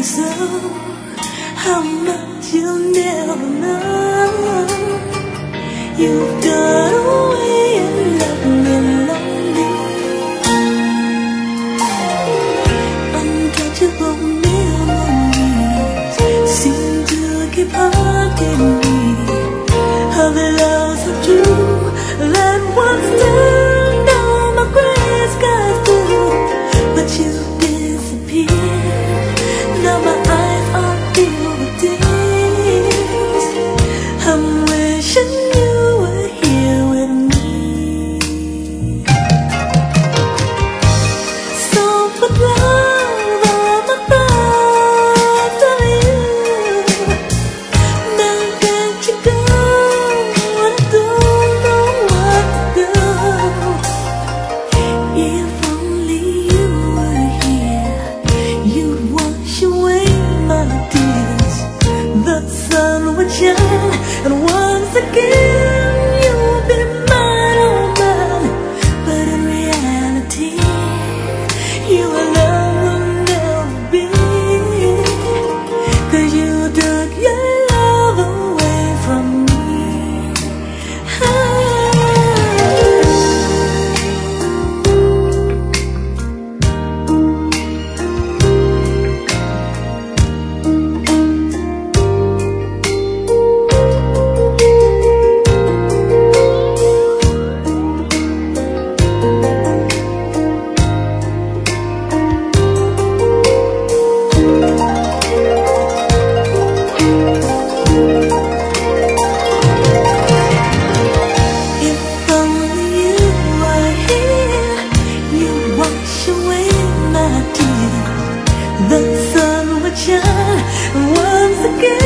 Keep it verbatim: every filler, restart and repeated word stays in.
so, how much you'll never know. You've gone away and left me lonely. Untouchable memories seem to keep haunting me. How the loves of true that once turned all my gray skies blue, but you disappeared. Now my eyes are filled with tears. I'm wishing you were here with me. So put love on my thoughts of you. Now that you go, I don't know what to do. If only you were here, you'd wash away my tears. The sun would shine, and once again you'd be mine, oh mine. But in reality, you alone will never be, 'cause you took your love away from me. If only you were here, you'd wash away my tears. The sun would shine once again.